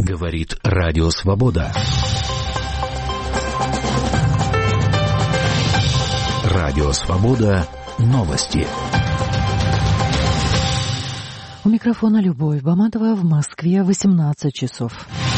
Говорит Радио Свобода. Радио Свобода. Новости. У микрофона Любовь Баматова, в Москве 18 часов.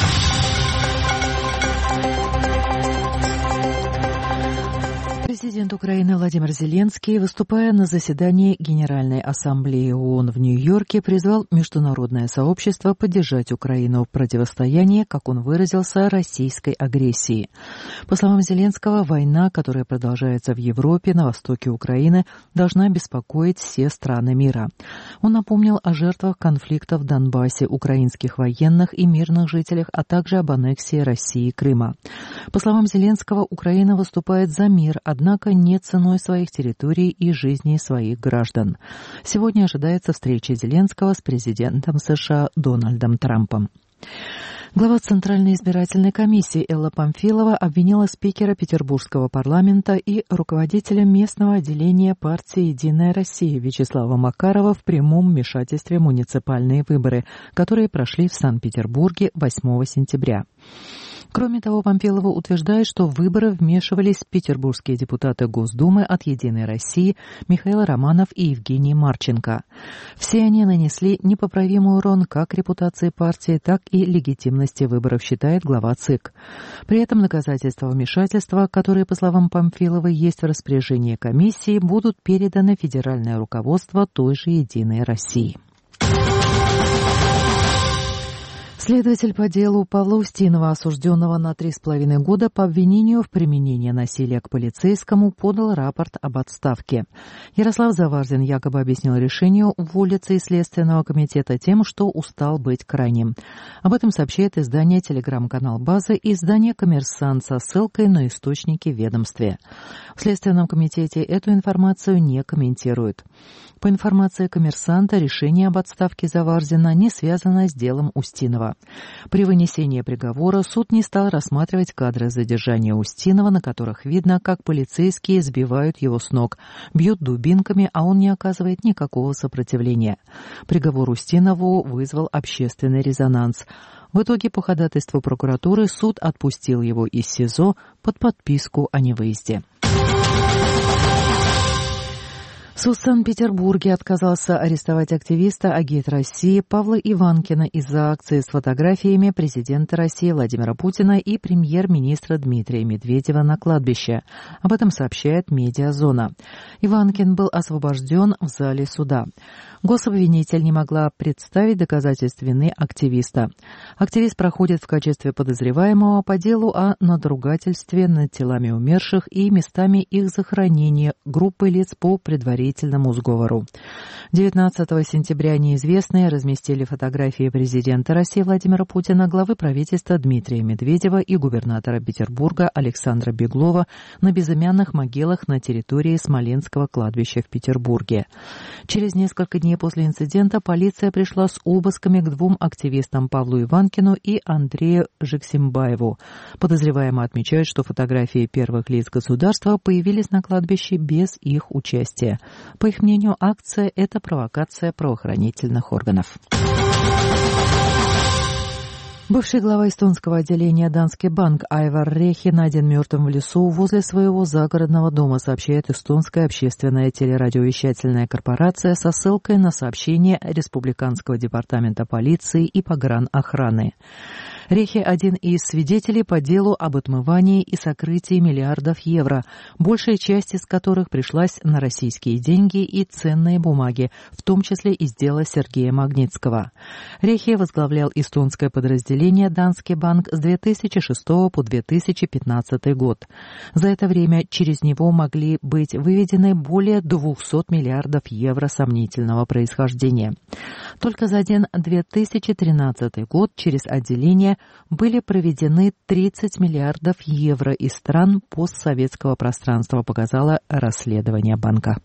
Президент Украины Владимир Зеленский, выступая на заседании Генеральной Ассамблеи ООН в Нью-Йорке, призвал международное сообщество поддержать Украину в противостоянии, как он выразился, российской агрессии. По словам Зеленского, война, которая продолжается в Европе, на востоке Украины, должна беспокоить все страны мира. Он напомнил о жертвах конфликта в Донбассе, украинских военных и мирных жителях, а также об аннексии России Крыма. По словам Зеленского, Украина выступает за мир, однако не ценой своих территорий и жизней своих граждан. Сегодня ожидается встреча Зеленского с президентом США Дональдом Трампом. Глава Центральной избирательной комиссии Элла Памфилова обвинила спикера Петербургского парламента и руководителя местного отделения партии «Единая Россия» Вячеслава Макарова в прямом вмешательстве в муниципальные выборы, которые прошли в Санкт-Петербурге 8 сентября. Кроме того, Памфилова утверждает, что в выборы вмешивались петербургские депутаты Госдумы от «Единой России» Михаил Романов и Евгений Марченко. Все они нанесли непоправимый урон как репутации партии, так и легитимности выборов, считает глава ЦИК. При этом доказательства вмешательства, которые, по словам Памфиловой, есть в распоряжении комиссии, будут переданы в федеральное руководство той же «Единой России». Следователь по делу Павла Устинова, осужденного на 3,5 года по обвинению в применении насилия к полицейскому, подал рапорт об отставке. Ярослав Заварзин якобы объяснил решение уволиться из Следственного комитета тем, что устал быть крайним. Об этом сообщает издание «Телеграм-канал База» и издание «Коммерсант» со ссылкой на источники в ведомстве. В Следственном комитете эту информацию не комментируют. По информации «Коммерсанта», решение об отставке Заварзина не связано с делом Устинова. При вынесении приговора суд не стал рассматривать кадры задержания Устинова, на которых видно, как полицейские сбивают его с ног, бьют дубинками, а он не оказывает никакого сопротивления. Приговор Устинову вызвал общественный резонанс. В итоге по ходатайству прокуратуры суд отпустил его из СИЗО под подписку о невыезде. Суд в Санкт-Петербурге отказался арестовать активиста «Агит России» Павла Иванкина из-за акции с фотографиями президента России Владимира Путина и премьер-министра Дмитрия Медведева на кладбище. Об этом сообщает «Медиазона». Иванкин был освобожден в зале суда. Гособвинитель не могла представить доказательств вины активиста. Активист проходит в качестве подозреваемого по делу о надругательстве над телами умерших и местами их захоронения группы лиц по предварительному сговору. 19 сентября неизвестные разместили фотографии президента России Владимира Путина, главы правительства Дмитрия Медведева и губернатора Петербурга Александра Беглова на безымянных могилах на территории Смоленского кладбища в Петербурге. Через несколько дней после инцидента полиция пришла с обысками к двум активистам Павлу Иванкину и Андрею Жексимбаеву. Подозреваемые отмечают, что фотографии первых лиц государства появились на кладбище без их участия. По их мнению, акция – это провокация правоохранительных органов. Бывший глава эстонского отделения Danske Bank Айвар Рехи найден мертвым в лесу возле своего загородного дома, сообщает эстонская общественная телерадиовещательная корпорация со ссылкой на сообщение Республиканского департамента полиции и погранохраны. Рехи – один из свидетелей по делу об отмывании и сокрытии миллиардов евро, большая часть из которых пришлась на российские деньги и ценные бумаги, в том числе из дела Сергея Магнитского. Рехи возглавлял эстонское подразделение Danske Bank с 2006 по 2015 год. За это время через него могли быть выведены более 200 миллиардов евро сомнительного происхождения. Только за один 2013 год через отделение были проведены 30 миллиардов евро из стран постсоветского пространства, показало расследование банка.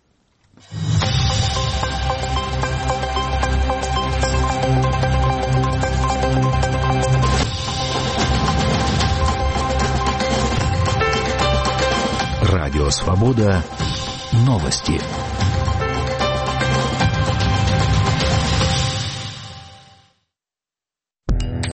Радио Свобода. Новости.